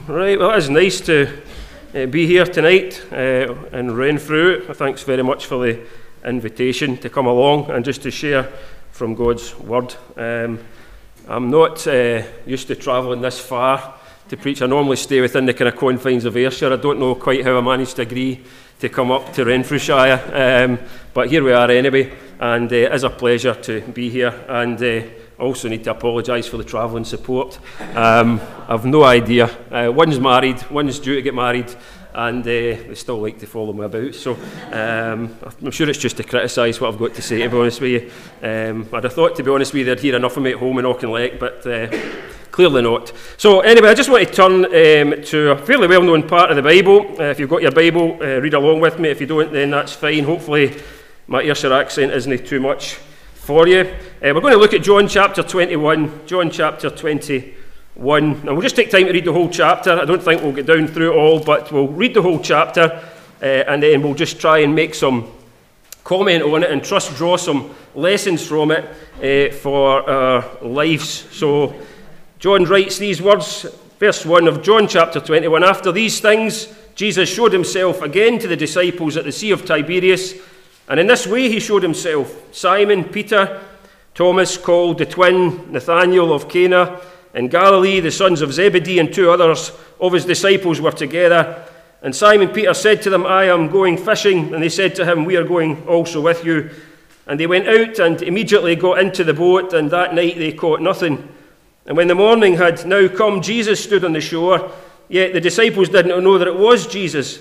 Right, well, it's nice to be here tonight in Renfrew. Thanks very much for the invitation to come along and just to share from God's Word. I'm not used to travelling this far to preach. I normally stay within the kind of confines of Ayrshire. I don't know quite how I managed to agree to come up to Renfrewshire, but here we are anyway, and it is a pleasure to be here. And also need to apologise for the travelling support. I've no idea. One's married, one's due to get married, and they still like to follow me about. So I'm sure it's just to criticise what I've got to say, to be honest with you. I'd have thought, to be honest with you, they'd hear enough of me at home in Auchinleck, but clearly not. So anyway, I just want to turn to a fairly well-known part of the Bible. If you've got your Bible, read along with me. If you don't, then that's fine. Hopefully my Ayrshire accent isn't too much for you. We're going to look at John chapter 21, John chapter 21, and we'll just take time to read the whole chapter. I don't think we'll get down through it all, but we'll read the whole chapter, and then we'll just try and make some comment on it and draw some lessons from it for our lives. So John writes these words, verse 1 of John chapter 21, "After these things, Jesus showed himself again to the disciples at the Sea of Tiberias, and in this way he showed himself: Simon, Peter, Thomas, called the twin, Nathanael of Cana in Galilee, the sons of Zebedee, and two others of his disciples were together. And Simon Peter said to them, I am going fishing. And they said to him, we are going also with you. And they went out and immediately got into the boat, and that night they caught nothing. And when the morning had now come, Jesus stood on the shore, yet the disciples didn't know that it was Jesus.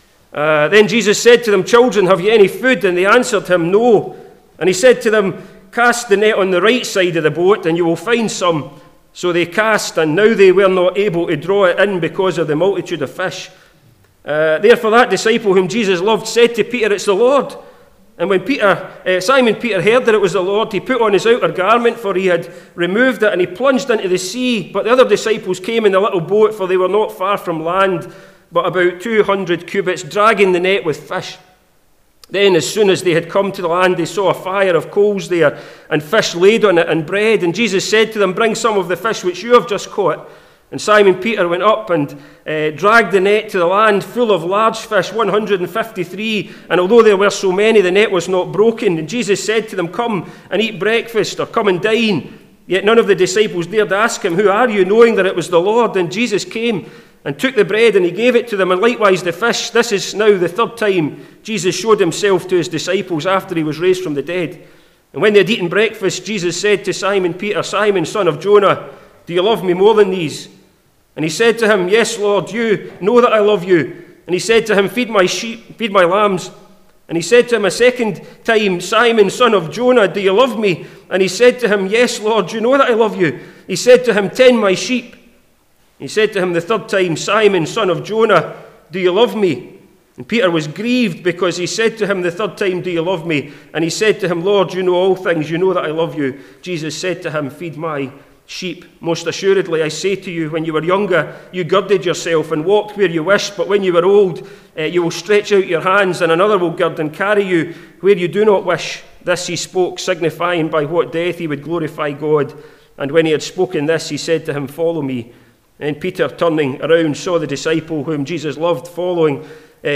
Then Jesus said to them, Children, have you any food? And they answered him, No. And he said to them, Cast the net on the right side of the boat, and you will find some. So they cast, and now they were not able to draw it in because of the multitude of fish. Therefore that disciple whom Jesus loved said to Peter, It's the Lord. And when Simon Peter heard that it was the Lord, he put on his outer garment, for he had removed it, and he plunged into the sea. But the other disciples came in the little boat, for they were not far from land, but about 200 cubits, dragging the net with fish. Then, as soon as they had come to the land, they saw a fire of coals there, and fish laid on it, and bread. And Jesus said to them, Bring some of the fish which you have just caught. And Simon Peter went up and dragged the net to the land, full of large fish, 153. And although there were so many, the net was not broken. And Jesus said to them, Come and eat breakfast, or come and dine. Yet none of the disciples dared ask him, Who are you? Knowing that it was the Lord. And Jesus came and took the bread, and he gave it to them, and likewise the fish. This is now the third time Jesus showed himself to his disciples after he was raised from the dead. And when they had eaten breakfast, Jesus said to Simon Peter, Simon, son of Jonah, do you love me more than these? And he said to him, Yes, Lord, you know that I love you. And he said to him, Feed my sheep, feed my lambs. And he said to him a second time, Simon, son of Jonah, do you love me? And he said to him, Yes, Lord, you know that I love you. He said to him, Tend my sheep. He said to him the third time, Simon, son of Jonah, do you love me? And Peter was grieved because he said to him the third time, Do you love me? And he said to him, Lord, you know all things, you know that I love you. Jesus said to him, Feed my sheep. Most assuredly, I say to you, when you were younger, you girded yourself and walked where you wished, but when you were old, you will stretch out your hands, and another will gird and carry you where you do not wish. This he spoke, signifying by what death he would glorify God. And when he had spoken this, he said to him, Follow me. And Peter, turning around, saw the disciple whom Jesus loved following,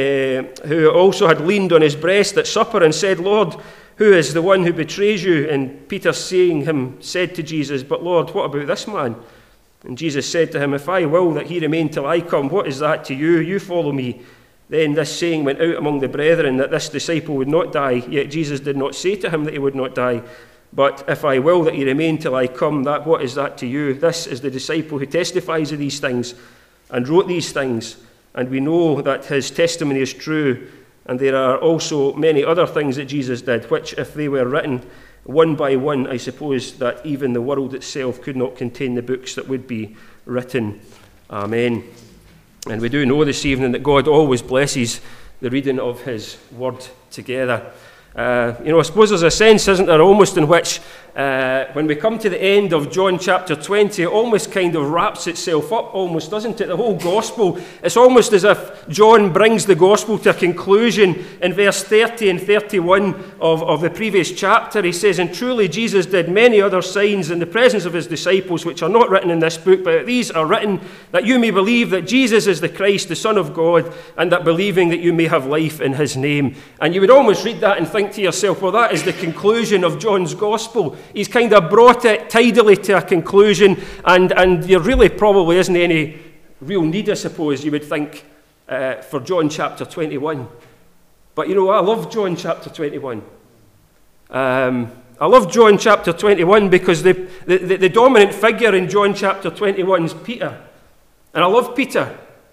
who also had leaned on his breast at supper, and said, Lord, who is the one who betrays you? And Peter, seeing him, said to Jesus, But Lord, what about this man? And Jesus said to him, If I will that he remain till I come, what is that to you? You follow me. Then this saying went out among the brethren, that this disciple would not die. Yet Jesus did not say to him that he would not die. But if I will that he remain till I come, that what is that to you? This is the disciple who testifies of these things and wrote these things. And we know that his testimony is true. And there are also many other things that Jesus did, which if they were written one by one, I suppose that even the world itself could not contain the books that would be written. Amen. And we do know this evening that God always blesses the reading of his word together. I suppose there's a sense, isn't there, almost in which when we come to the end of John chapter 20, it almost kind of wraps itself up, almost, doesn't it? The whole gospel, it's almost as if John brings the gospel to a conclusion in verse 30 and 31 of the previous chapter. He says, "And truly Jesus did many other signs in the presence of his disciples, which are not written in this book, but these are written that you may believe that Jesus is the Christ, the Son of God, and that believing that you may have life in his name." And you would almost read that and think to yourself, well, that is the conclusion of John's gospel. He's kind of brought it tidily to a conclusion, and there really probably isn't any real need, I suppose, you would think, for John chapter 21. But I love John chapter 21. I love John chapter 21 because the dominant figure in John chapter 21 is Peter. And I love Peter.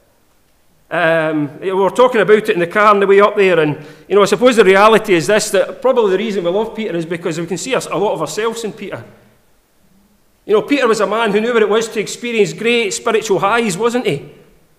We were talking about it in the car on the way up there, and I suppose the reality is this, that probably the reason we love Peter is because we can see a lot of ourselves in Peter. Peter was a man who knew what it was to experience great spiritual highs, wasn't he?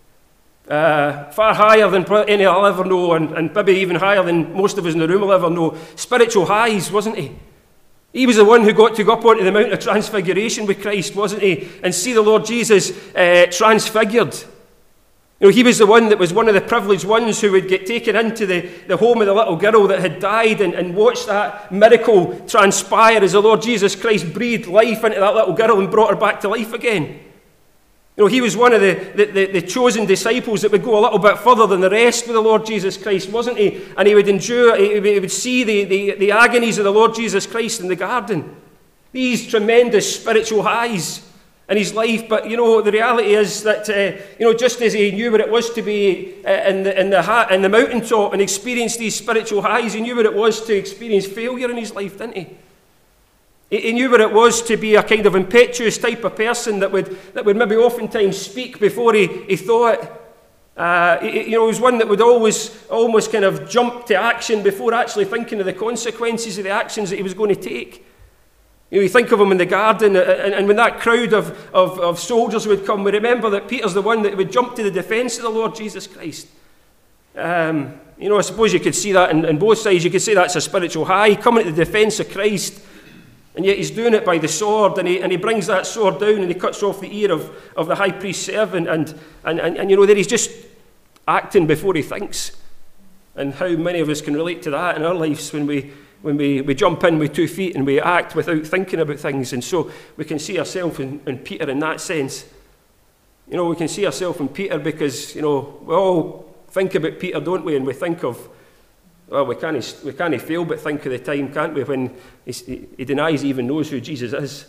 Far higher than any I'll ever know, and maybe even higher than most of us in the room will ever know. Spiritual highs, wasn't he? He was the one who got to go up onto the Mount of Transfiguration with Christ, wasn't he? And see the Lord Jesus transfigured. He was the one that was one of the privileged ones who would get taken into the home of the little girl that had died and watch that miracle transpire as the Lord Jesus Christ breathed life into that little girl and brought her back to life again. He was one of the chosen disciples that would go a little bit further than the rest with the Lord Jesus Christ, wasn't he? And he would endure, he would see the agonies of the Lord Jesus Christ in the garden. These tremendous spiritual highs in his life. But, the reality is that, just as he knew what it was to be in the mountaintop and experience these spiritual highs, he knew what it was to experience failure in his life, didn't he? He knew what it was to be a kind of impetuous type of person that would maybe oftentimes speak before he thought. He was one that would almost kind of jump to action before actually thinking of the consequences of the actions that he was going to take. You think of him in the garden, and when that crowd of soldiers would come, we remember that Peter's the one that would jump to the defence of the Lord Jesus Christ. I suppose you could see that in both sides. You could say that's a spiritual high, coming to the defence of Christ. And yet he's doing it by the sword, and he brings that sword down and he cuts off the ear of the high priest's servant, and there he's just acting before he thinks. And how many of us can relate to that in our lives when we jump in with 2 feet and we act without thinking about things. And so we can see ourselves in Peter in that sense. We can see ourselves in Peter because, we all think about Peter, don't we? And we think of, well, we can't fail but think of the time, can't we, when he denies he even knows who Jesus is.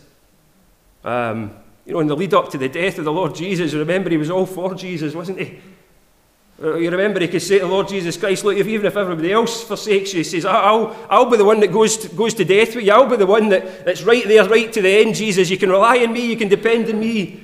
In the lead up to the death of the Lord Jesus, remember he was all for Jesus, wasn't he? You remember he could say to the Lord Jesus Christ, look, even if everybody else forsakes you, he says, I'll be the one that goes to death with you. I'll be the one that's right there, right to the end, Jesus. You can rely on me, you can depend on me.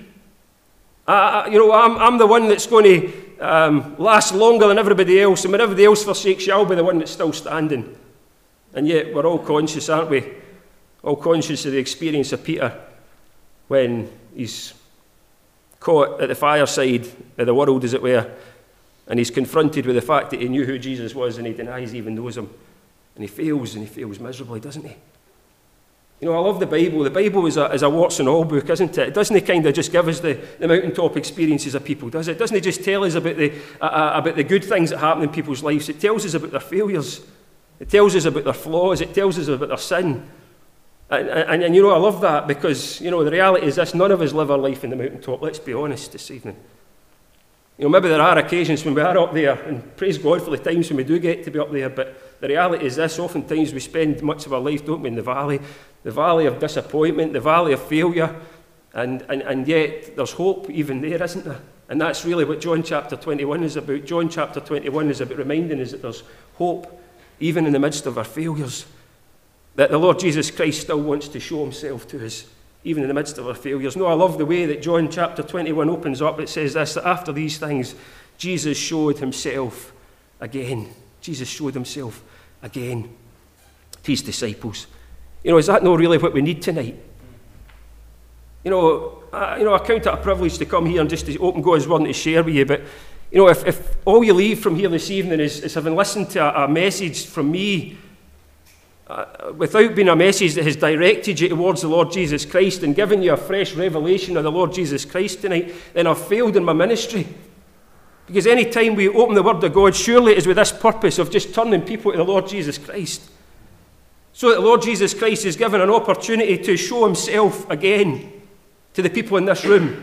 I'm the one that's going to last longer than everybody else, and when everybody else forsakes you, I'll be the one that's still standing. And yet we're all conscious, aren't we? All conscious of the experience of Peter when he's caught at the fireside of the world, as it were, and he's confronted with the fact that he knew who Jesus was and he denies he even knows him. And he fails miserably, doesn't he? I love the Bible. The Bible is a warts and all book, isn't it? It doesn't kind of just give us the mountaintop experiences of people, does it? Doesn't it just tell us about the good things that happen in people's lives? It tells us about their failures. It tells us about their flaws. It tells us about their sin. And I love that because, the reality is this, none of us live our life in the mountaintop. Let's be honest this evening. Maybe there are occasions when we are up there, and praise God for the times when we do get to be up there, but the reality is this, oftentimes we spend much of our life, don't we, in the valley of disappointment, the valley of failure, and yet there's hope even there, isn't there? And that's really what John chapter 21 is about. John chapter 21 is about reminding us that there's hope even in the midst of our failures, that the Lord Jesus Christ still wants to show himself to us, even in the midst of our failures. I love the way that John chapter 21 opens up. It says this, that after these things, Jesus showed himself again. Jesus showed himself again to his disciples. Is that not really what we need tonight? I count it a privilege to come here and just to open God's word and to share with you, but, if all you leave from here this evening is having listened to a message from me, without being a message that has directed you towards the Lord Jesus Christ and given you a fresh revelation of the Lord Jesus Christ tonight, then I've failed in my ministry. Because any time we open the Word of God, surely it is with this purpose of just turning people to the Lord Jesus Christ. So that the Lord Jesus Christ is given an opportunity to show himself again to the people in this room.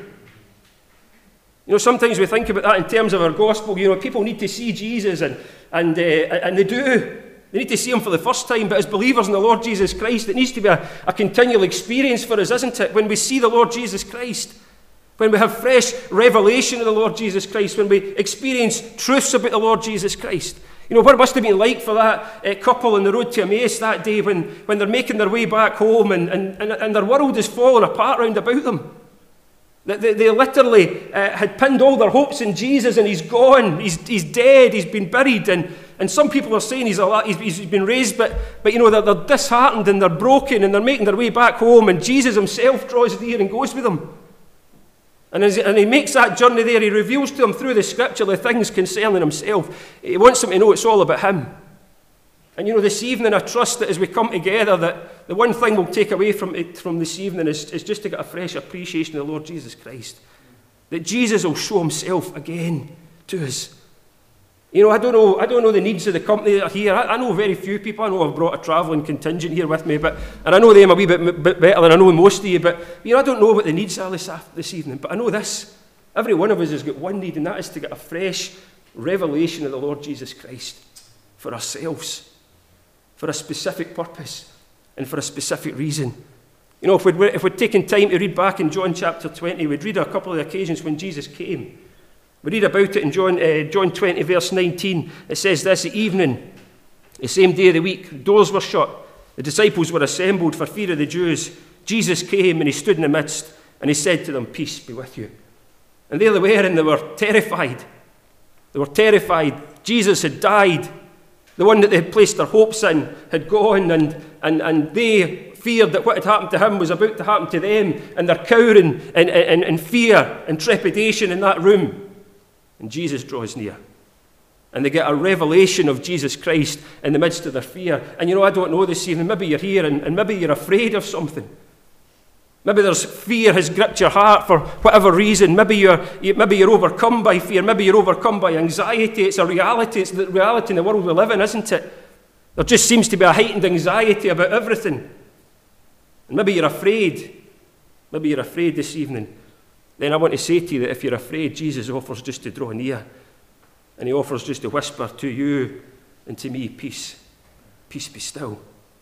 You know, sometimes we think about that in terms of our gospel. You know, people need to see Jesus, and they do. They need to see him for the first time, but as believers in the Lord Jesus Christ, it needs to be a continual experience for us, isn't it? When we see the Lord Jesus Christ, when we have fresh revelation of the Lord Jesus Christ, when we experience truths about the Lord Jesus Christ. You know, what it must have been like for that couple on the road to Emmaus that day when they're making their way back home and their world is falling apart round about them. They literally had pinned all their hopes in Jesus, and he's gone, he's dead, he's been buried, and some people are saying he's been raised, but you know, they're disheartened and they're broken and they're making their way back home, and Jesus himself draws near and goes with them. And he makes that journey there. He reveals to them through the scripture the things concerning himself. He wants them to know it's all about him. And you know, this evening I trust that as we come together, that the one thing we'll take away from this evening is just to get a fresh appreciation of the Lord Jesus Christ. That Jesus will show himself again to us. You know, I don't know the needs of the company that are here. I know very few people. I know I've brought a travelling contingent here with me, and I know them a wee bit better than I know most of you, but you know, I don't know what the needs are this evening, but I know this. Every one of us has got one need, and that is to get a fresh revelation of the Lord Jesus Christ for ourselves, for a specific purpose, and for a specific reason. You know, if we'd taken time to read back in John chapter 20, we'd read a couple of occasions when Jesus came. We read about it in John 20, verse 19. It says this: the evening, the same day of the week, doors were shut. The disciples were assembled for fear of the Jews. Jesus came and he stood in the midst, and he said to them, "Peace be with you." And there they were, and they were terrified. They were terrified. Jesus had died. The one that they had placed their hopes in had gone, and they feared that what had happened to him was about to happen to them, and they're cowering in fear and trepidation in that room. And Jesus draws near. And they get a revelation of Jesus Christ in the midst of their fear. And you know, I don't know this evening, maybe you're here and maybe you're afraid of something. Maybe there's fear has gripped your heart for whatever reason. Maybe you're overcome by fear. Maybe you're overcome by anxiety. It's a reality. It's the reality in the world we live in, isn't it? There just seems to be a heightened anxiety about everything. And maybe you're afraid. Maybe you're afraid this evening. Then I want to say to you that if you're afraid, Jesus offers just to draw near. And he offers just to whisper to you and to me, peace. Peace be still.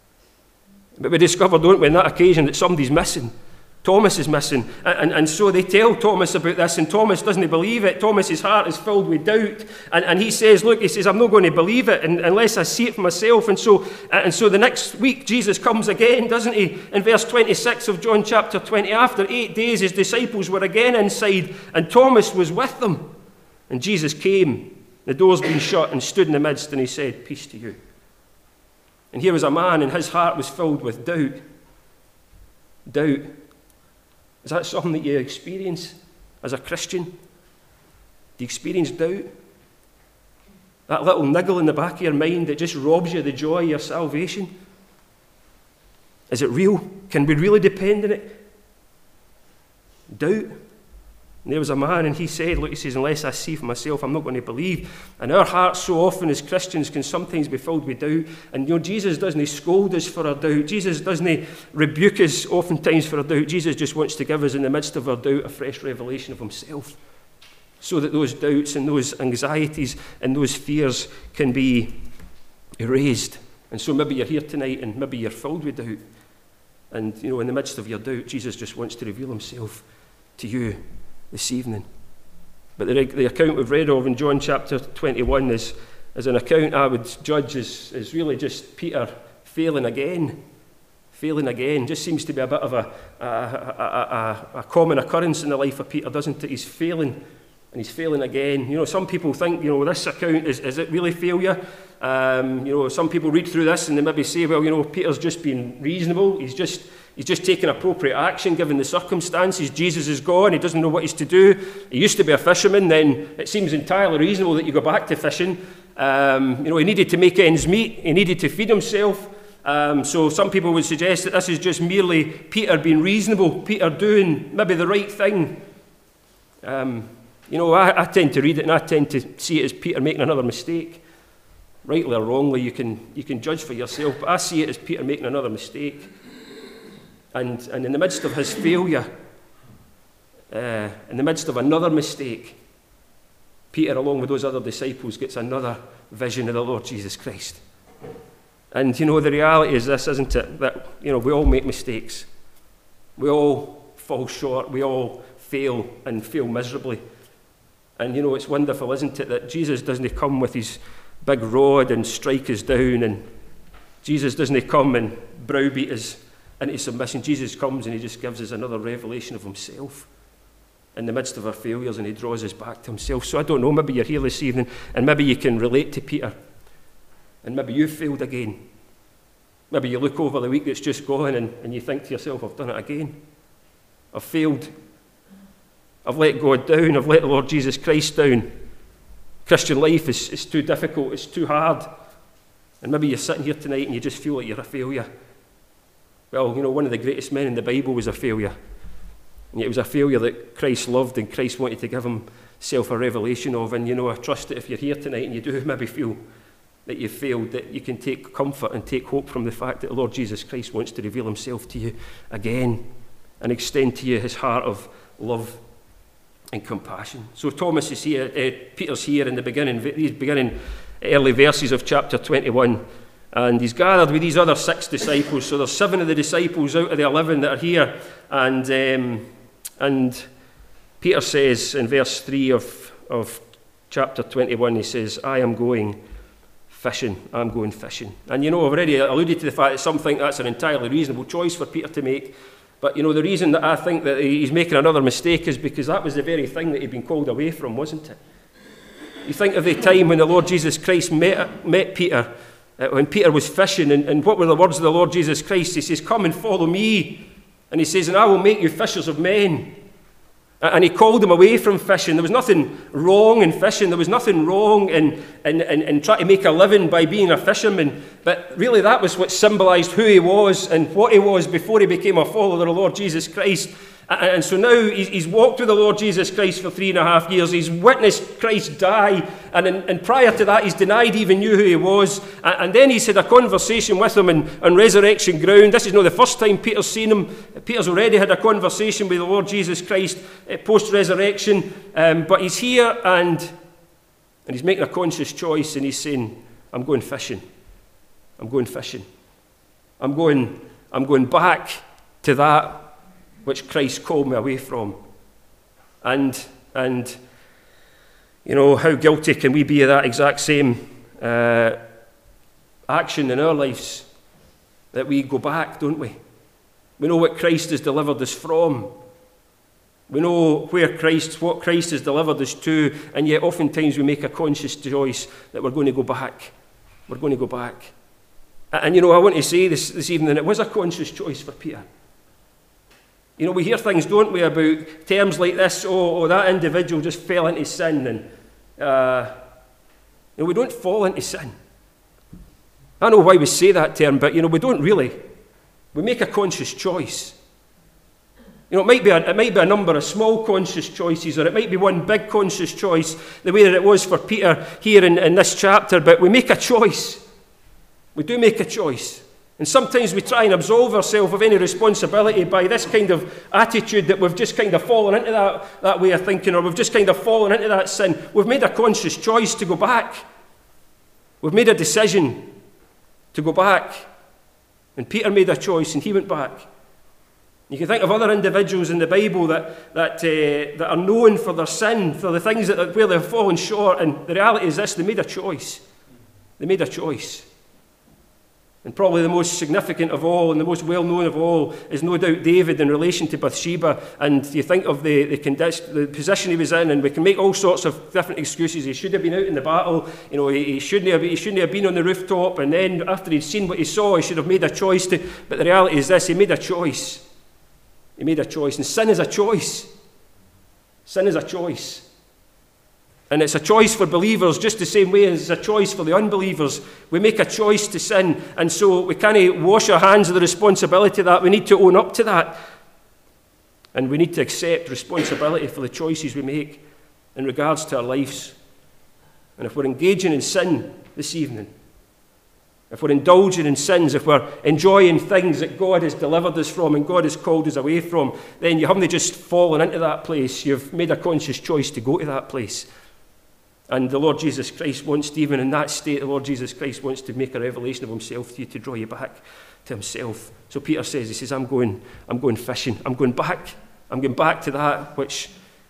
But we discover, don't we, on that occasion that somebody's missing. Thomas is missing. And so they tell Thomas about this, and Thomas doesn't believe it. Thomas's heart is filled with doubt. And he says, look, he says, I'm not going to believe it unless I see it for myself. And so the next week, Jesus comes again, doesn't he? In verse 26 of John chapter 20, after 8 days, his disciples were again inside, and Thomas was with them. And Jesus came, the doors being shut, and stood in the midst, and he said, peace to you. And here was a man, and his heart was filled with doubt. Doubt. Is that something that you experience as a Christian? Do you experience doubt? That little niggle in the back of your mind that just robs you of the joy of your salvation? Is it real? Can we really depend on it? Doubt. And there was a man, and he said, look, he says, unless I see for myself, I'm not going to believe. And our hearts so often as Christians can sometimes be filled with doubt. And you know, Jesus doesn't scold us for our doubt. Jesus doesn't rebuke us oftentimes for our doubt. Jesus just wants to give us in the midst of our doubt a fresh revelation of himself, so that those doubts and those anxieties and those fears can be erased. And so maybe you're here tonight and maybe you're filled with doubt. And you know, in the midst of your doubt, Jesus just wants to reveal himself to you this evening. But the account we've read of in John chapter 21 is an account I would judge is really just Peter failing again. Failing again. Just seems to be a bit of a common occurrence in the life of Peter, doesn't it? He's failing, and he's failing again. You know, some people think, you know, this account, is it really failure? You know, some people read through this and they maybe say, well, you know, Peter's just been reasonable. He's just taken appropriate action given the circumstances. Jesus is gone. He doesn't know what he's to do. He used to be a fisherman. Then it seems entirely reasonable that you go back to fishing. You know, he needed to make ends meet. He needed to feed himself. So some people would suggest that this is just merely Peter being reasonable, Peter doing maybe the right thing. I tend to read it and I tend to see it as Peter making another mistake. Rightly or wrongly, you can judge for yourself, but I see it as Peter making another mistake. And in the midst of his failure, in the midst of another mistake, Peter, along with those other disciples, gets another vision of the Lord Jesus Christ. And, the reality is this, isn't it? That, we all make mistakes. We all fall short. We all fail and fail miserably. And, it's wonderful, isn't it, that Jesus doesn't come with his big rod and strike us down. And Jesus doesn't come and browbeat us into submission. Jesus comes and he just gives us another revelation of himself in the midst of our failures, and he draws us back to himself. So I don't know, maybe you're here this evening and maybe you can relate to Peter, and maybe you've failed again. Maybe you look over the week that's just gone and you think to yourself, I've done it again. I've failed. I've let God down. I've let the Lord Jesus Christ down. Christian life is too difficult. It's too hard. And maybe you're sitting here tonight and you just feel like you're a failure. Well, one of the greatest men in the Bible was a failure. And yet it was a failure that Christ loved and Christ wanted to give himself a revelation of. And, I trust that if you're here tonight and you do maybe feel that you've failed, that you can take comfort and take hope from the fact that the Lord Jesus Christ wants to reveal himself to you again and extend to you his heart of love and compassion. So Thomas is here, Peter's here in these beginning early verses of chapter 21. And he's gathered with these other 6 disciples. So there's 7 of the disciples out of the 11 that are here. And Peter says in verse 3 of chapter 21, he says, I am going fishing. I'm going fishing. And I've already alluded to the fact that some think that's an entirely reasonable choice for Peter to make. But the reason that I think that he's making another mistake is because that was the very thing that he'd been called away from, wasn't it? You think of the time when the Lord Jesus Christ met Peter, when Peter was fishing, and what were the words of the Lord Jesus Christ? He says, come and follow me. And he says, and I will make you fishers of men. And he called them away from fishing. There was nothing wrong in fishing. There was nothing wrong in trying to make a living by being a fisherman. But really that was what symbolised who he was and what he was before he became a follower of the Lord Jesus Christ. And so now he's walked with the Lord Jesus Christ for 3.5 years. He's witnessed Christ die. And prior to that, he's denied he even knew who he was. And then he's had a conversation with him on resurrection ground. This is not the first time Peter's seen him. Peter's already had a conversation with the Lord Jesus Christ post-resurrection. But he's here and he's making a conscious choice. And he's saying, I'm going fishing. I'm going fishing. I'm going back to that which Christ called me away from. And how guilty can we be of that exact same action in our lives, that we go back, don't we? We know what Christ has delivered us from. We know what Christ has delivered us to, and yet oftentimes we make a conscious choice that we're going to go back. We're going to go back. And I want to say this evening, it was a conscious choice for Peter. We hear things, don't we, about terms like this, that individual just fell into sin. And we don't fall into sin. I know why we say that term, but, we don't really. We make a conscious choice. It might be a number of small conscious choices, or it might be one big conscious choice, the way that it was for Peter here in this chapter, but we make a choice. We do make a choice. And sometimes we try and absolve ourselves of any responsibility by this kind of attitude that we've just kind of fallen into that way of thinking, or we've just kind of fallen into that sin. We've made a conscious choice to go back. We've made a decision to go back. And Peter made a choice and he went back. You can think of other individuals in the Bible that are known for their sin, for the things where they've fallen short, and the reality is this: they made a choice. They made a choice. And probably the most significant of all and the most well-known of all is no doubt David in relation to Bathsheba. And you think of the position he was in, and we can make all sorts of different excuses. He should have been out in the battle. He shouldn't have been on the rooftop. And then after he'd seen what he saw, he should have made a choice to. But the reality is this: he made a choice. He made a choice. And sin is a choice. Sin is a choice. And it's a choice for believers just the same way as it's a choice for the unbelievers. We make a choice to sin, and so we can't wash our hands of the responsibility of that. We need to own up to that. And we need to accept responsibility for the choices we make in regards to our lives. And if we're engaging in sin this evening, if we're indulging in sins, if we're enjoying things that God has delivered us from and God has called us away from, then you haven't just fallen into that place. You've made a conscious choice to go to that place. And the Lord Jesus Christ wants to, even in that state, the Lord Jesus Christ wants to make a revelation of himself to you, to draw you back to himself. So Peter says, he says, I'm going fishing. I'm going back to that which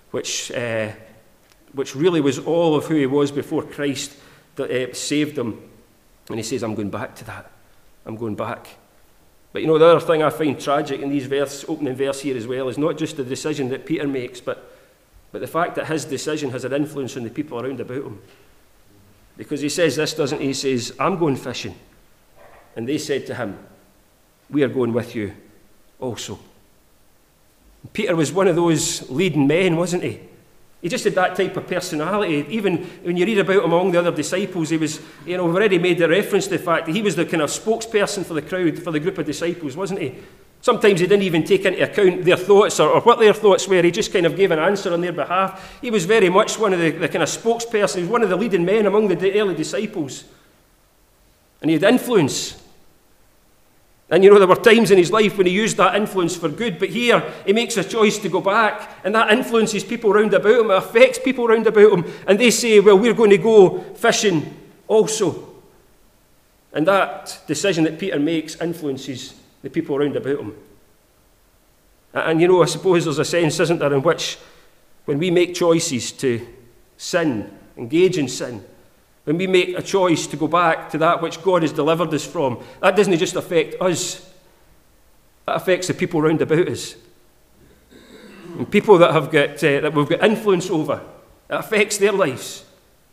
really was all of who he was before Christ that saved him. And he says, I'm going back to that. I'm going back. But you know, the other thing I find tragic in these opening verse here as well is not just the decision that Peter makes, but the fact that his decision has an influence on the people around about him. Because he says this, doesn't he? He says, I'm going fishing. And they said to him, we are going with you also. Peter was one of those leading men, wasn't he? He just had that type of personality. Even when you read about him among the other disciples, he was, we've already made the reference to the fact that he was the kind of spokesperson for the crowd, for the group of disciples, wasn't he? Sometimes he didn't even take into account their thoughts or what their thoughts were. He just kind of gave an answer on their behalf. He was very much one of the kind of spokespersons. He was one of the leading men among the early disciples. And he had influence. And there were times in his life when he used that influence for good, but here he makes a choice to go back, and that influences people round about him, it affects people round about him, and they say, well, we're going to go fishing also. And that decision that Peter makes influences the people around about him. And I suppose there's a sense, isn't there, in which when we make choices to sin, engage in sin, when we make a choice to go back to that which God has delivered us from, that doesn't just affect us, that affects the people round about us. And people that we've got influence over, it affects their lives.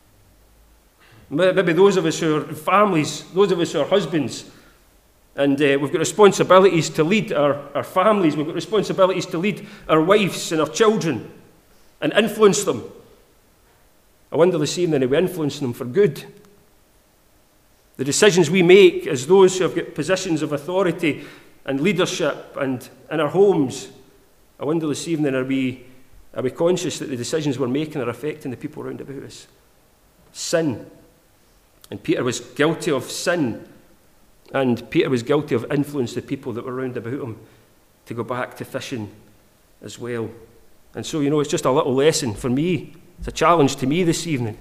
Maybe those of us who are families, those of us who are husbands, and we've got responsibilities to lead our families, we've got responsibilities to lead our wives and our children and influence them. I wonder this evening, are we influencing them for good? The decisions we make as those who have got positions of authority and leadership and in our homes, I wonder this evening, are we conscious that the decisions we're making are affecting the people around about us? Sin. And Peter was guilty of sin. And Peter was guilty of influencing the people that were round about him to go back to fishing as well. And so, it's just a little lesson for me. It's a challenge to me this evening.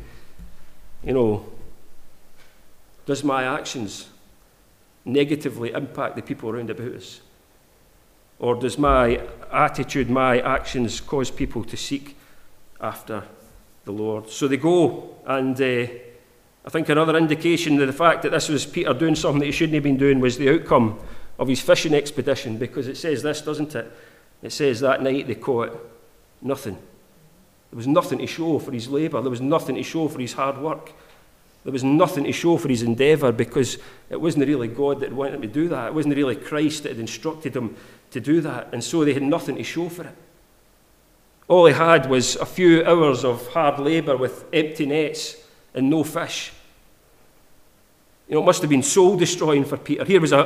Does my actions negatively impact the people around about us? Or does my attitude, my actions cause people to seek after the Lord? So they go, and I think another indication of the fact that this was Peter doing something that he shouldn't have been doing was the outcome of his fishing expedition, because it says this, doesn't it? It says that night they caught nothing. There was nothing to show for his labour. There was nothing to show for his hard work. There was nothing to show for his endeavour, because it wasn't really God that wanted him to do that. It wasn't really Christ that had instructed him to do that. And so they had nothing to show for it. All he had was a few hours of hard labour with empty nets and no fish. It must have been soul-destroying for Peter. Here was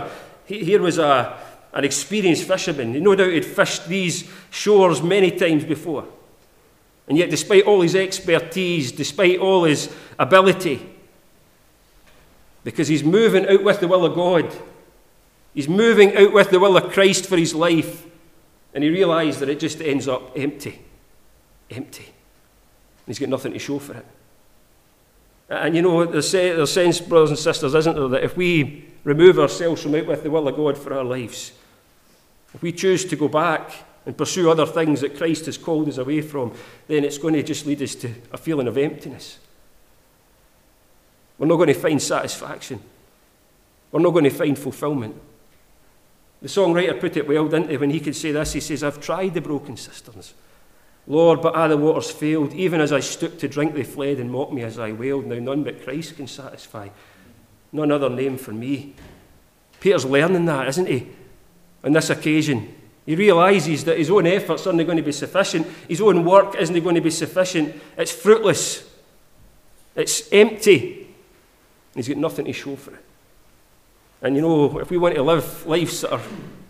an experienced fisherman. No doubt he'd fished these shores many times before. And yet, despite all his expertise, despite all his ability, because he's moving out with the will of God, he's moving out with the will of Christ for his life, and he realised that it just ends up empty. Empty. And he's got nothing to show for it. And there's sense, brothers and sisters, isn't there, that if we remove ourselves from out with the will of God for our lives, if we choose to go back and pursue other things that Christ has called us away from, then it's going to just lead us to a feeling of emptiness. We're not going to find satisfaction. We're not going to find fulfillment. The songwriter put it well, didn't he, when he could say this? He says, I've tried the broken cisterns, Lord, but the waters failed. Even as I stooped to drink, they fled and mocked me as I wailed. Now none but Christ can satisfy. None other name for me. Peter's learning that, isn't he? On this occasion, He realises that his own efforts aren't going to be sufficient. His own work isn't going to be sufficient. It's fruitless. It's empty. He's got nothing to show for it. And you know, if we want to live lives that are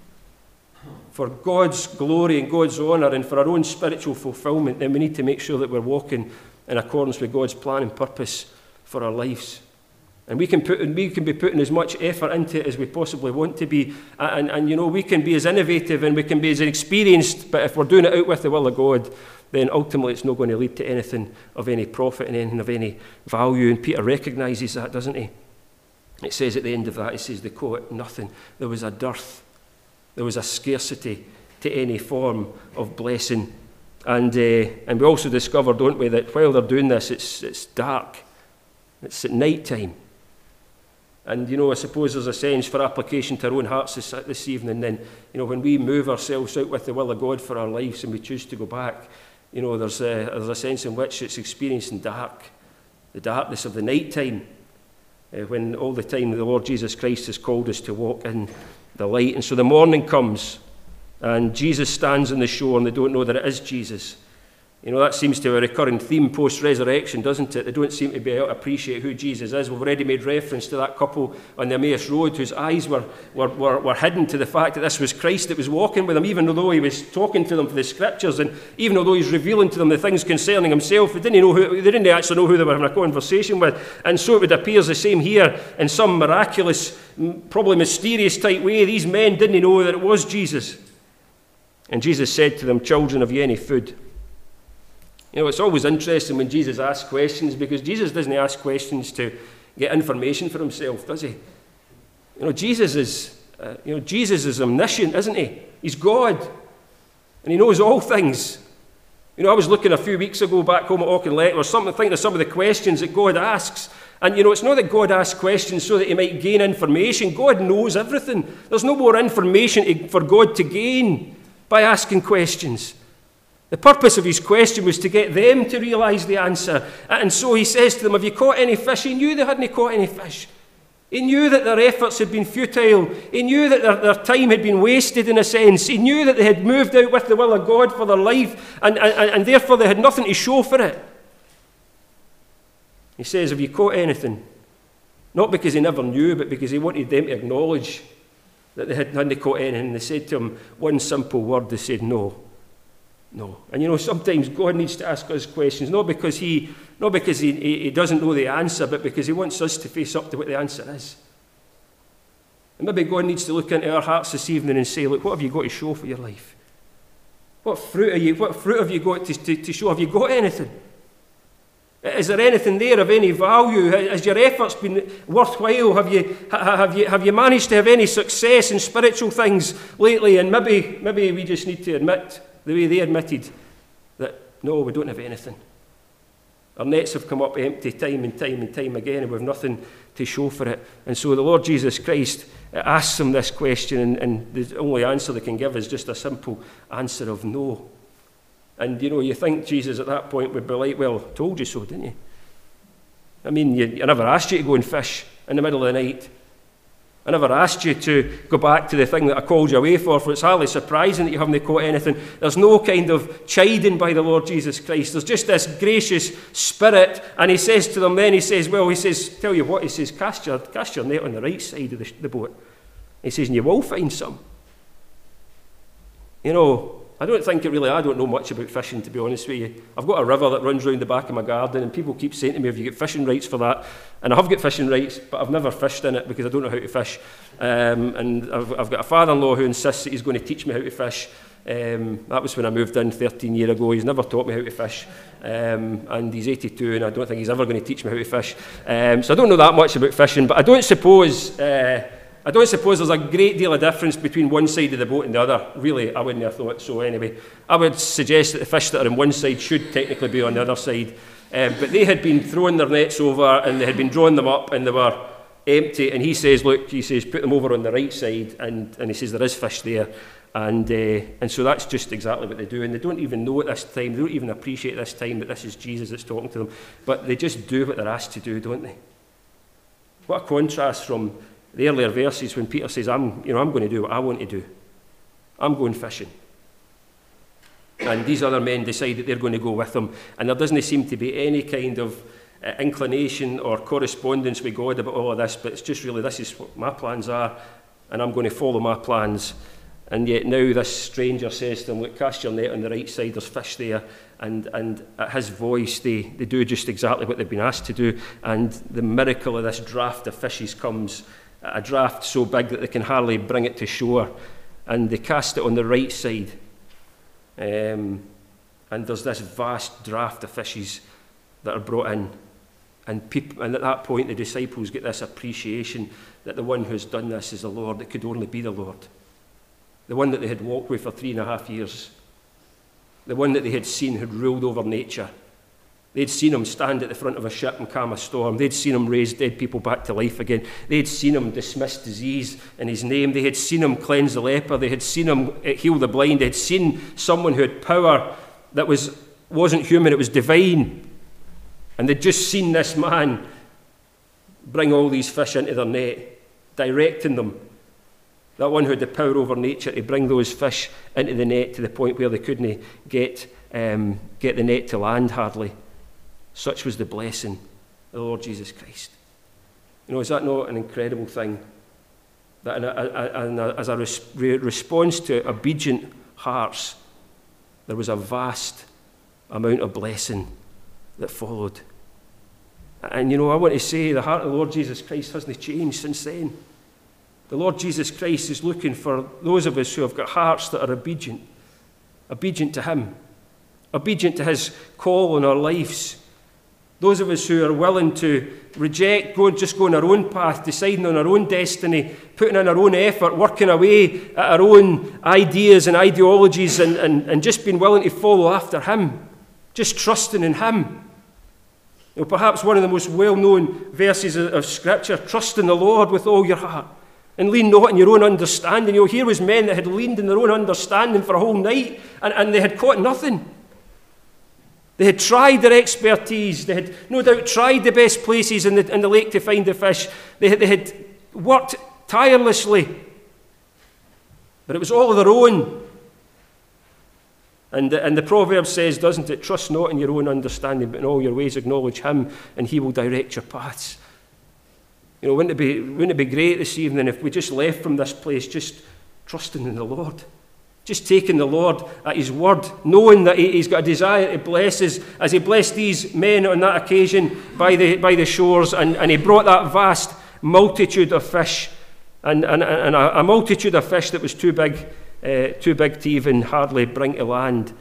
for God's glory and God's honour and for our own spiritual fulfilment, then we need to make sure that we're walking in accordance with God's plan and purpose for our lives. And we can be putting as much effort into it as we possibly want to be. And you know, we can be as innovative and we can be as experienced, but if we're doing it out with the will of God, then ultimately it's not going to lead to anything of any profit and anything of any value. And Peter recognises that, doesn't he? It says at the end of that, it says they caught nothing. There was a dearth. There was a scarcity to any form of blessing. And we also discover, don't we, that while they're doing this, it's dark. It's at night time. And, you know, I suppose there's a sense for application to our own hearts this evening. Then, you know, when we move ourselves out with the will of God for our lives and we choose to go back, you know, there's a sense in which it's experiencing dark, the darkness of the night time, when all the time the Lord Jesus Christ has called us to walk in the light. And so the morning comes, and Jesus stands on the shore, and they don't know that it is Jesus. You know, that seems to be a recurring theme post-resurrection, doesn't it? They don't seem to be able to appreciate who Jesus is. We've already made reference to that couple on the Emmaus Road whose eyes were hidden to the fact that this was Christ that was walking with them, even though he was talking to them for the Scriptures, and even although he's revealing to them the things concerning himself, they didn't actually know who they were having a conversation with. And so it would appear the same here in some miraculous, probably mysterious type way. These men didn't know that it was Jesus. And Jesus said to them, "Children, have you any food?" You know, it's always interesting when Jesus asks questions, because Jesus doesn't ask questions to get information for himself, does he? You know, Jesus is omniscient, isn't he? He's God, and he knows all things. You know, I was looking a few weeks ago back home at Auchinleck or something, thinking of some of the questions that God asks. And, you know, it's not that God asks questions so that he might gain information. God knows everything. There's no more information for God to gain by asking questions. The purpose of his question was to get them to realise the answer. And so he says to them, "Have you caught any fish?" He knew they hadn't caught any fish. He knew that their efforts had been futile. He knew that their time had been wasted in a sense. He knew that they had moved out with the will of God for their life, and therefore they had nothing to show for it. He says, "Have you caught anything?" Not because he never knew, but because he wanted them to acknowledge that they hadn't caught anything. And they said to him one simple word. They said, "No. No." And you know, sometimes God needs to ask us questions, not because he doesn't know the answer, but because he wants us to face up to what the answer is. And maybe God needs to look into our hearts this evening and say, "Look, what have you got to show for your life? What fruit have you got to show? Have you got anything? Is there anything there of any value? Has your efforts been worthwhile? Have you managed to have any success in spiritual things lately?" And maybe we just need to admit, the way they admitted, that no, we don't have anything. Our nets have come up empty time and time again, and we have nothing to show for it. And so the Lord Jesus Christ asks them this question, and the only answer they can give is just a simple answer of no. And you know, you think Jesus at that point would be like, "Well, told you so, didn't you? I mean, I never asked you to go and fish in the middle of the night. I never asked you to go back to the thing that I called you away for it's hardly surprising that you haven't caught anything." There's no kind of chiding by the Lord Jesus Christ. There's just this gracious spirit, and he says to them then, he says, "Tell you what," he says, cast your net on the right side of the boat. He says, "And you will find some." You know, I don't know much about fishing, to be honest with you. I've got a river that runs round the back of my garden, and people keep saying to me, "Have you got fishing rights for that?" And I have got fishing rights, but I've never fished in it because I don't know how to fish. And I've got a father-in-law who insists that he's going to teach me how to fish. That was when I moved in 13 years ago. He's never taught me how to fish. And he's 82, and I don't think he's ever going to teach me how to fish. So I don't know that much about fishing, but I don't suppose there's a great deal of difference between one side of the boat and the other. Really, I wouldn't have thought so anyway. I would suggest that the fish that are on one side should technically be on the other side. But they had been throwing their nets over, and they had been drawing them up, and they were empty. And he says, "Put them over on the right side." And he says, "There is fish there." And so that's just exactly what they do. And they don't even know at this time, they don't even appreciate this time that this is Jesus that's talking to them. But they just do what they're asked to do, don't they? What a contrast from the earlier verses when Peter says, I'm going to do what I want to do. I'm going fishing. And these other men decide that they're going to go with him. And there doesn't seem to be any kind of inclination or correspondence with God about all of this, but it's just really, this is what my plans are, and I'm going to follow my plans. And yet now this stranger says to them, look, cast your net on the right side, there's fish there. And at his voice, they do just exactly what they've been asked to do. And the miracle of this draft of fishes comes, a draft so big that they can hardly bring it to shore. And they cast it on the right side. And there's this vast draft of fishes that are brought in. And at that point, the disciples get this appreciation that the one who's done this is the Lord. It could only be the Lord. The one that they had walked with for 3.5 years. The one that they had seen had ruled over nature. They'd seen him stand at the front of a ship and calm a storm. They'd seen him raise dead people back to life again. They'd seen him dismiss disease in his name. They had seen him cleanse the leper. They had seen him heal the blind. They had seen someone who had power that wasn't human, it was divine. And they'd just seen this man bring all these fish into their net, directing them. That one who had the power over nature to bring those fish into the net to the point where they couldn't get the net to land hardly. Such was the blessing of the Lord Jesus Christ. You know, is that not an incredible thing? That as a response to obedient hearts, there was a vast amount of blessing that followed. And you know, I want to say the heart of the Lord Jesus Christ hasn't changed since then. The Lord Jesus Christ is looking for those of us who have got hearts that are obedient to him, obedient to his call on our lives. Those of us who are willing to reject, just going our own path, deciding on our own destiny, putting in our own effort, working away at our own ideas and ideologies, and just being willing to follow after him, just trusting in him. You know, perhaps one of the most well-known verses of Scripture, trust in the Lord with all your heart. And lean not in your own understanding. You know, here was men that had leaned in their own understanding for a whole night, and they had caught nothing. They had tried their expertise. They had no doubt tried the best places in the lake to find the fish. They had worked tirelessly. But it was all their own. And the proverb says, doesn't it, trust not in your own understanding, but in all your ways acknowledge him, and he will direct your paths. You know, wouldn't it be great this evening if we just left from this place just trusting in the Lord? Just taking the Lord at his word, knowing that he's got a desire to bless us, as he blessed these men on that occasion by the shores, and he brought that vast multitude of fish, and a multitude of fish that was too big to even hardly bring to land.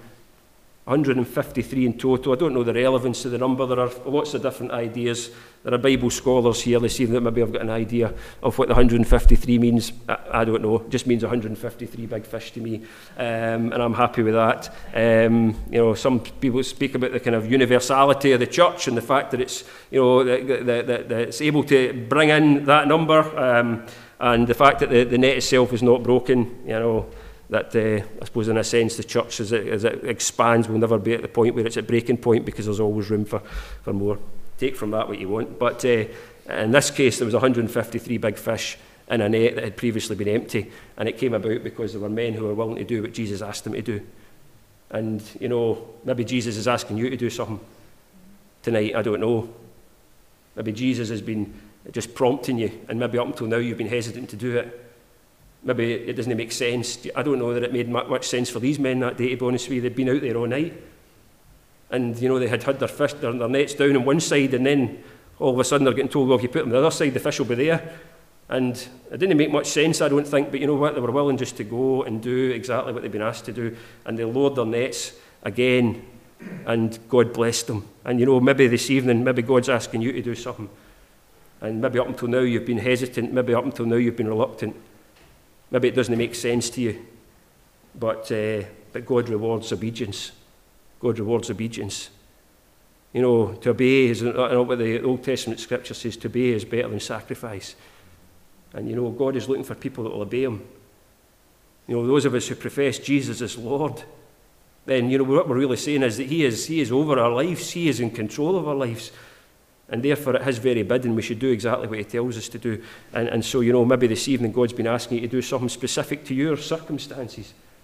153 in total. I don't know the relevance of the number. There are lots of different ideas. There are Bible scholars here this evening that maybe have got an idea of what the 153 means. I don't know. It just means 153 big fish to me, and I'm happy with that. You know, some people speak about the kind of universality of the church and the fact that it's, you know, that it's able to bring in that number, and the fact that the net itself is not broken. You know, that I suppose in a sense the church as it expands will never be at the point where it's at breaking point, because there's always room for more. Take from that what you want. But in this case there was 153 big fish in a net that had previously been empty, and it came about because there were men who were willing to do what Jesus asked them to do. And you know, maybe Jesus is asking you to do something tonight, I don't know. Maybe Jesus has been just prompting you, and maybe up until now you've been hesitant to do it. Maybe it doesn't make sense. I don't know that it made much sense for these men that day, to be honest with you. They'd been out there all night. And, you know, they had their fish, their nets down on one side, and then all of a sudden they're getting told, well, if you put them on the other side, the fish will be there. And it didn't make much sense, I don't think, but you know what? They were willing just to go and do exactly what they'd been asked to do. And they lowered their nets again, and God blessed them. And, you know, maybe this evening, maybe God's asking you to do something. And maybe up until now you've been hesitant, maybe up until now you've been reluctant. Maybe it doesn't make sense to you, but God rewards obedience. God rewards obedience. You know, to obey is, I know what the Old Testament Scripture says, to obey is better than sacrifice. And you know, God is looking for people that will obey him. You know, those of us who profess Jesus as Lord, then, you know, what we're really saying is that he is over our lives. He is in control of our lives. And therefore, at his very bidding, we should do exactly what he tells us to do. And so, you know, maybe this evening God's been asking you to do something specific to your circumstances.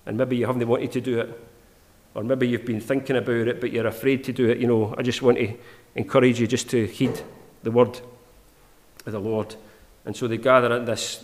and maybe you haven't wanted to do it, or maybe you've been thinking about it, but you're afraid to do it, I just want to encourage you just to heed the word of the Lord. And so they gather at this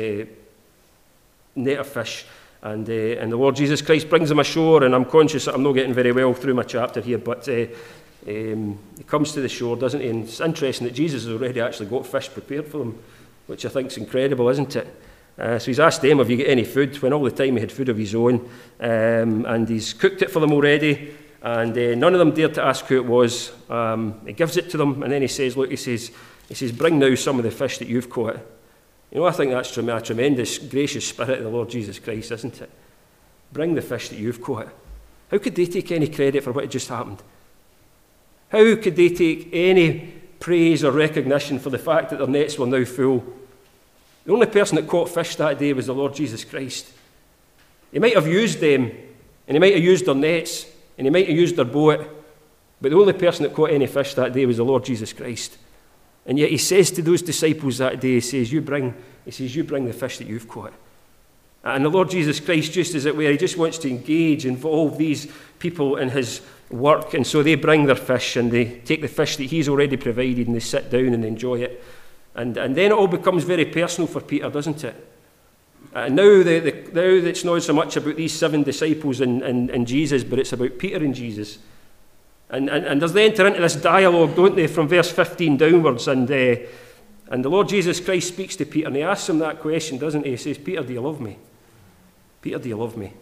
net of fish, and the Lord Jesus Christ brings them ashore, and I'm conscious that I'm not getting very well through my chapter here, but he comes to the shore, doesn't he? And it's interesting that Jesus has already actually got fish prepared for them, which I think is incredible, isn't it? So he's asked them, have you got any food? When all the time he had food of his own, and he's cooked it for them already, and none of them dared to ask who it was. He gives it to them, and then he says, look, he says, bring now some of the fish that you've caught. I think that's a tremendous, gracious spirit of the Lord Jesus Christ, isn't it? Bring the fish that you've caught. How could they take any credit for what had just happened? How could they take any praise or recognition for the fact that their nets were now full? The only person that caught fish that day was the Lord Jesus Christ. He might have used them, and he might have used their nets, and he might have used their boat, but the only person that caught any fish that day was the Lord Jesus Christ. And yet he says to those disciples that day, he says, you bring the fish that you've caught. And the Lord Jesus Christ, just as it were, he just wants to involve these people in his work, and so they bring their fish, and they take the fish that he's already provided, and they sit down and enjoy it. And then it all becomes very personal for Peter, doesn't it? And now it's not so much about these 7 disciples and Jesus, but it's about Peter and Jesus. And they enter into this dialogue, don't they, from verse 15 downwards, and the Lord Jesus Christ speaks to Peter, and he asks him that question, doesn't he? He says, Peter, do you love me? Peter, do you love me?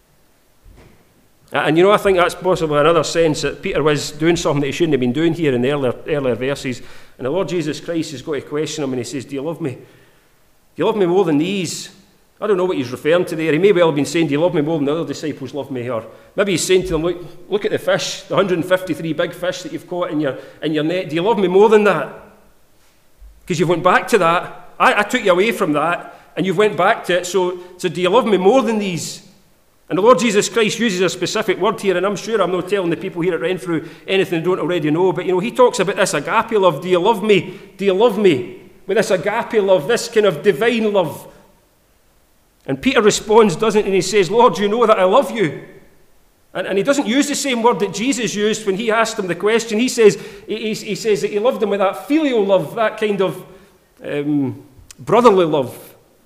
And I think that's possibly another sense that Peter was doing something that he shouldn't have been doing here in the earlier verses. And the Lord Jesus Christ has got to question him, and he says, do you love me? Do you love me more than these? I don't know what he's referring to there. He may well have been saying, do you love me more than the other disciples love me? Or maybe he's saying to them, look at the fish, the 153 big fish that you've caught in your net. Do you love me more than that? Because you've went back to that. I took you away from that, and you've went back to it. So do you love me more than these? And the Lord Jesus Christ uses a specific word here, and I'm sure I'm not telling the people here at Renfrew anything they don't already know, but he talks about this agape love. Do you love me? Do you love me? With this agape love, this kind of divine love. And Peter responds, doesn't he? And he says, Lord, you know that I love you. And he doesn't use the same word that Jesus used when he asked him the question. He says that he loved him with that filial love, that kind of brotherly love.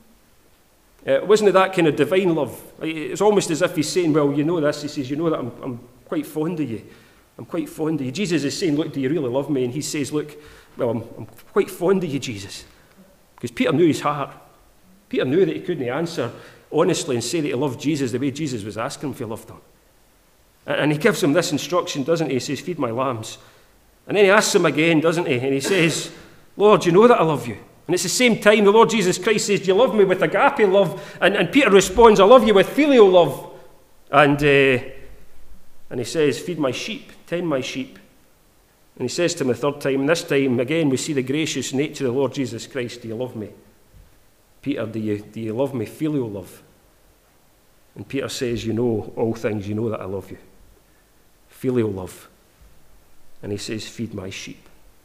Wasn't it that kind of divine love? It's almost as if he's saying, well, you know this. He says, you know that I'm quite fond of you. I'm quite fond of you. Jesus is saying, look, do you really love me? And he says, look, well, I'm quite fond of you, Jesus. Because Peter knew his heart. Peter knew that he couldn't answer honestly and say that he loved Jesus the way Jesus was asking him if he loved him. And he gives him this instruction, doesn't he? He says, feed my lambs. And then he asks him again, doesn't he? And he says, Lord, you know that I love you. And it's the same time the Lord Jesus Christ says, do you love me with agape love? And Peter responds, I love you with filial love. And he says, feed my sheep, tend my sheep. And he says to him the third time, and this time again we see the gracious nature of the Lord Jesus Christ. Do you love me? Peter, do you love me? Filial love. And Peter says, you know all things, you know that I love you. Filial love. And he says, feed my sheep.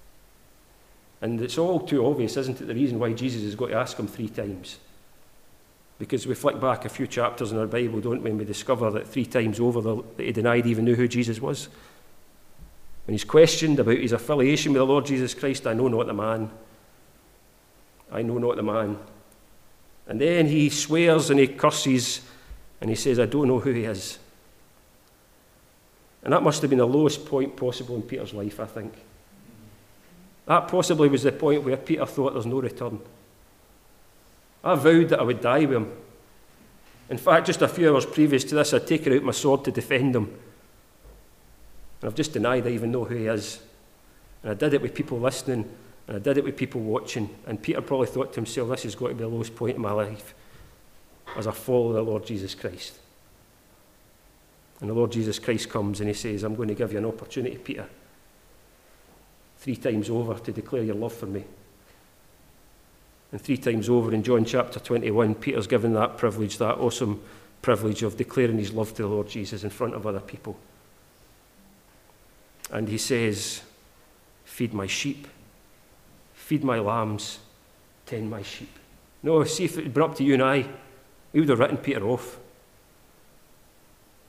And it's all too obvious, isn't it, the reason why Jesus has got to ask him 3 times. Because we flick back a few chapters in our Bible, don't we, and we discover that 3 times over that he denied even knew who Jesus was. When he's questioned about his affiliation with the Lord Jesus Christ, I know not the man. I know not the man. And then he swears and he curses and he says, I don't know who he is. And that must have been the lowest point possible in Peter's life, I think. That possibly was the point where Peter thought there's no return. I vowed that I would die with him. In fact, just a few hours previous to this, I'd taken out my sword to defend him. And I've just denied I even know who he is. And I did it with people listening, and I did it with people watching. And Peter probably thought to himself, this has got to be the lowest point in my life as I follow the Lord Jesus Christ. And the Lord Jesus Christ comes and he says, I'm going to give you an opportunity, Peter, 3 times over to declare your love for me. And 3 times over in John chapter 21, Peter's given that privilege, that awesome privilege of declaring his love to the Lord Jesus in front of other people. And he says, feed my sheep, feed my lambs, tend my sheep. No, see, if it had been up to you and I, we would have written Peter off.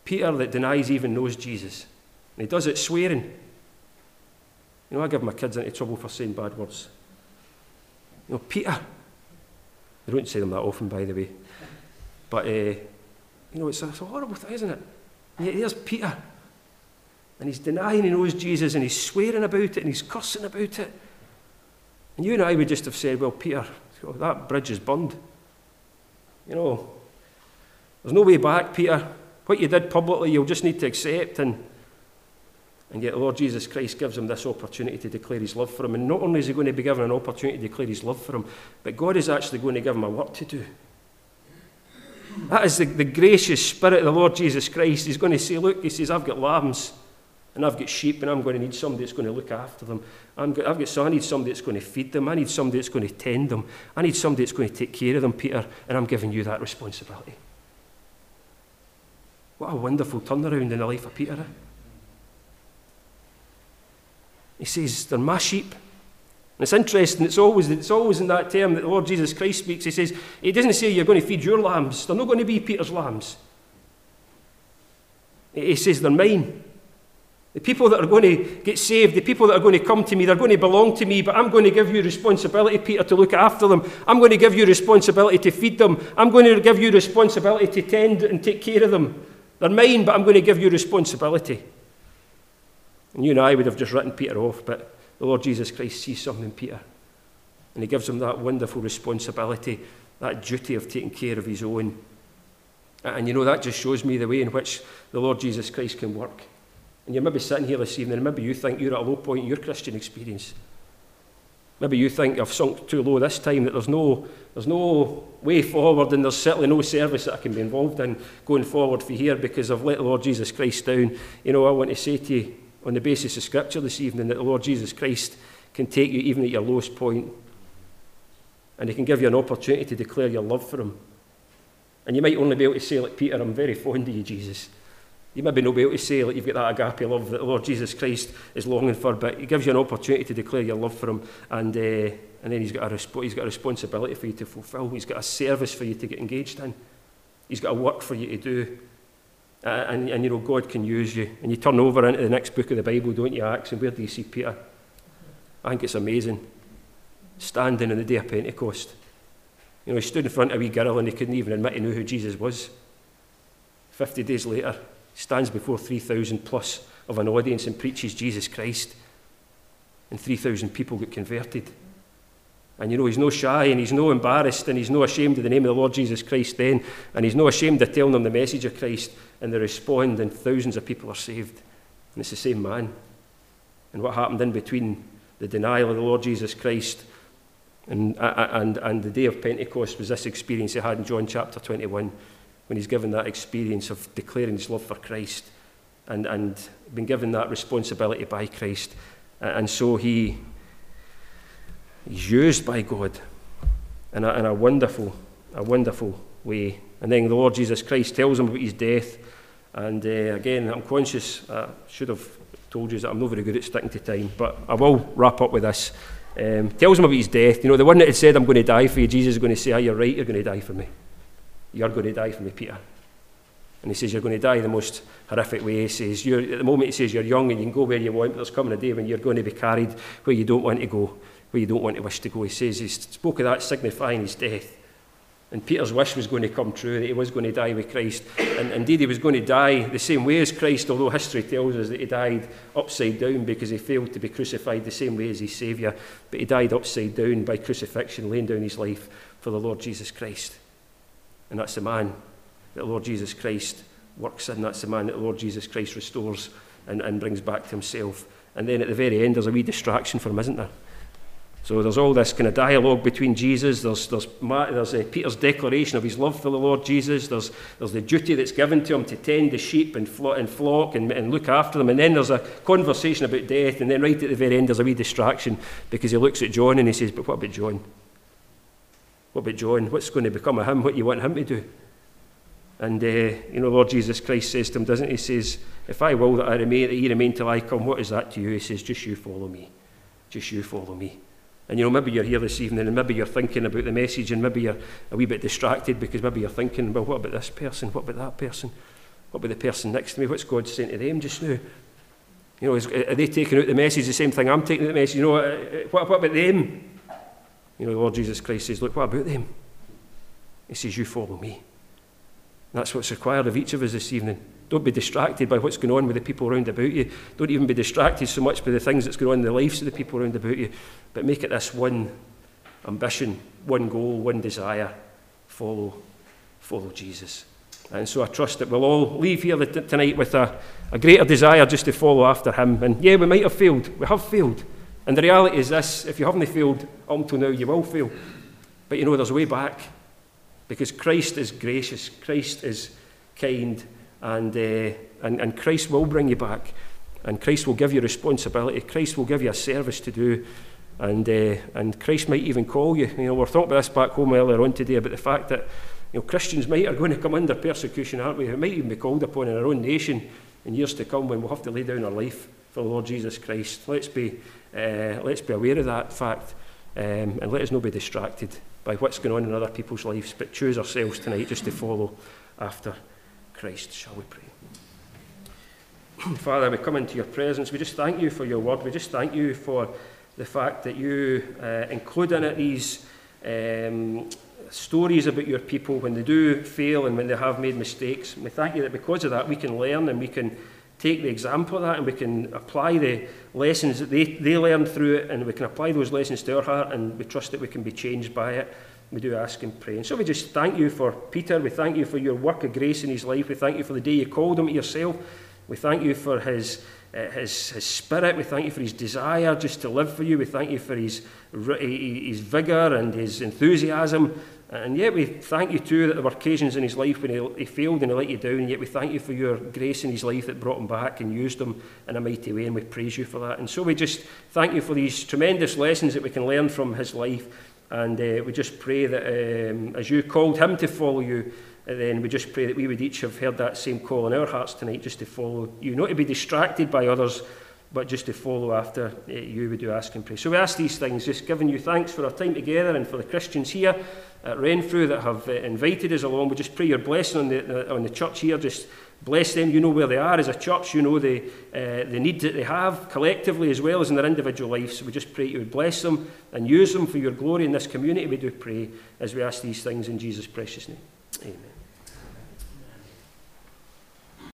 Peter that denies he even knows Jesus. And he does it swearing. You know, I give my kids into trouble for saying bad words. You know, Peter. They don't say them that often, by the way. But, you know, it's a horrible thing, isn't it? And yet here's Peter. And he's denying he knows Jesus, and he's swearing about it, and he's cursing about it. And you and I would just have said, well, Peter, that bridge is burned. You know, there's no way back, Peter. What you did publicly, you'll just need to accept. And yet the Lord Jesus Christ gives him this opportunity to declare his love for him. And not only is he going to be given an opportunity to declare his love for him, but God is actually going to give him a work to do. That is the gracious spirit of the Lord Jesus Christ. He's going to say, look, he says, I've got lambs and I've got sheep, and I'm going to need somebody that's going to look after them. I need somebody that's going to feed them. I need somebody that's going to tend them. I need somebody that's going to take care of them, Peter, and I'm giving you that responsibility. What a wonderful turnaround in the life of Peter. Eh? He says, they're my sheep. And it's interesting, it's always in that term that the Lord Jesus Christ speaks. He says, he doesn't say you're going to feed your lambs. They're not going to be Peter's lambs. He says they're mine. The people that are going to get saved, the people that are going to come to me, they're going to belong to me, but I'm going to give you responsibility, Peter, to look after them. I'm going to give you responsibility to feed them. I'm going to give you responsibility to tend and take care of them. They're mine, but I'm going to give you responsibility. And you and I would have just written Peter off, but the Lord Jesus Christ sees something in Peter. And he gives him that wonderful responsibility, that duty of taking care of his own. And you know, that just shows me the way in which the Lord Jesus Christ can work. And you may be sitting here this evening, and maybe you think you're at a low point in your Christian experience. Maybe you think I've sunk too low this time, that there's no way forward, and there's certainly no service that I can be involved in going forward for here because I've let the Lord Jesus Christ down. You know, I want to say to you, on the basis of Scripture this evening, that the Lord Jesus Christ can take you even at your lowest point, and he can give you an opportunity to declare your love for him. And you might only be able to say, like Peter, I'm very fond of you, Jesus. You maybe not be able to say like you've got that agape love that the Lord Jesus Christ is longing for, but he gives you an opportunity to declare your love for him, and then he's got a responsibility for you to fulfill. He's got a service for you to get engaged in. He's got a work for you to do. And you know, God can use you. And you turn over into the next book of the Bible, don't you, Acts, and where do you see Peter? I think it's amazing. Standing on the day of Pentecost. You know, he stood in front of a wee girl and he couldn't even admit he knew who Jesus was. 50 days later, he stands before 3,000 plus of an audience and preaches Jesus Christ. And 3,000 people get converted. And you know, he's no shy and he's no embarrassed and he's no ashamed of the name of the Lord Jesus Christ then. And he's no ashamed of telling them the message of Christ. And they respond and thousands of people are saved. And it's the same man. And what happened in between the denial of the Lord Jesus Christ and the day of Pentecost was this experience he had in John chapter 21, when he's given that experience of declaring his love for Christ and been given that responsibility by Christ. And so he's used by God in a wonderful way. And then the Lord Jesus Christ tells him about his death. And again, I'm conscious, I should have told you that I'm not very good at sticking to time, but I will wrap up with this. Tells him about his death. You know, the one that had said, I'm going to die for you, Jesus is going to say, you're right, you're going to die for me. You're going to die for me, Peter. And he says, you're going to die the most horrific way. He says, at the moment he says, you're young and you can go where you want, but there's coming a day when you're going to be carried where you don't want to go, where you don't want to wish to go. He says, he spoke of that signifying his death. And Peter's wish was going to come true, that he was going to die with Christ. And indeed, he was going to die the same way as Christ, although history tells us that he died upside down because he failed to be crucified the same way as his Saviour. But he died upside down by crucifixion, laying down his life for the Lord Jesus Christ. And that's the man that the Lord Jesus Christ works in. That's the man that the Lord Jesus Christ restores and brings back to himself. And then at the very end, there's a wee distraction for him, isn't there? So there's all this kind of dialogue between Jesus. There's Peter's declaration of his love for the Lord Jesus. There's the duty that's given to him to tend the sheep and flock and look after them. And then there's a conversation about death. And then right at the very end, there's a wee distraction because he looks at John and he says, but what about John? What about John? What's going to become of him? What do you want him to do? And, you know, Lord Jesus Christ says to him, doesn't he? He says, if I will that ye remain till I come, what is that to you? He says, just you follow me. Just you follow me. And, you know, maybe you're here this evening and maybe you're thinking about the message and maybe you're a wee bit distracted because maybe you're thinking, well, what about this person? What about that person? What about the person next to me? What's God saying to them just now? You know, are they taking out the message the same thing I'm taking out the message? You know, what about them? You know, the Lord Jesus Christ says, look, what about them? He says, you follow me. That's what's required of each of us this evening. Don't be distracted by what's going on with the people around about you. Don't even be distracted so much by the things that's going on in the lives of the people around about you. But make it this one ambition, one goal, one desire. Follow Jesus. And so I trust that we'll all leave here tonight with a greater desire just to follow after him. And yeah, we might have failed. We have failed. And the reality is this, if you haven't failed up until now, you will fail. But you know, there's a way back. Because Christ is gracious. Christ is kind. And Christ will bring you back. And Christ will give you responsibility. Christ will give you a service to do. And Christ might even call you. You know, we're talking about this back home earlier on today, about the fact that, you know, Christians are going to come under persecution, aren't we? It might even be called upon in our own nation in years to come when we'll have to lay down our life for the Lord Jesus Christ. Let's be aware of that fact, and let us not be distracted by what's going on in other people's lives, but choose ourselves tonight just to follow after Christ. Shall we pray? Father, we come into your presence. We just thank you for your word. We just thank you for the fact that you include in it these stories about your people when they do fail and when they have made mistakes. And we thank you that because of that we can learn and we can take the example of that and we can apply the lessons that they learned through it, and we can apply those lessons to our heart, and we trust that we can be changed by it. We do ask and pray. And so we just thank you for Peter. We thank you for your work of grace in his life. We thank you for the day you called him to yourself. We thank you for his spirit. We thank you for his desire just to live for you. We thank you for his vigour and his enthusiasm. And yet we thank you too that there were occasions in his life when he failed and he let you down. And yet we thank you for your grace in his life that brought him back and used him in a mighty way. And we praise you for that. And so we just thank you for these tremendous lessons that we can learn from his life. And we just pray that as you called him to follow you, then we just pray that we would each have heard that same call in our hearts tonight, just to follow you, not to be distracted by others, but just to follow after you. We do ask and pray. So we ask these things, just giving you thanks for our time together and for the Christians here at Renfrew that have invited us along. We just pray your blessing on the church here. Just bless them. You know where they are as a church. You know the need that they have collectively as well as in their individual lives. So we just pray you would bless them and use them for your glory in this community. We do pray as we ask these things in Jesus' precious name. Amen.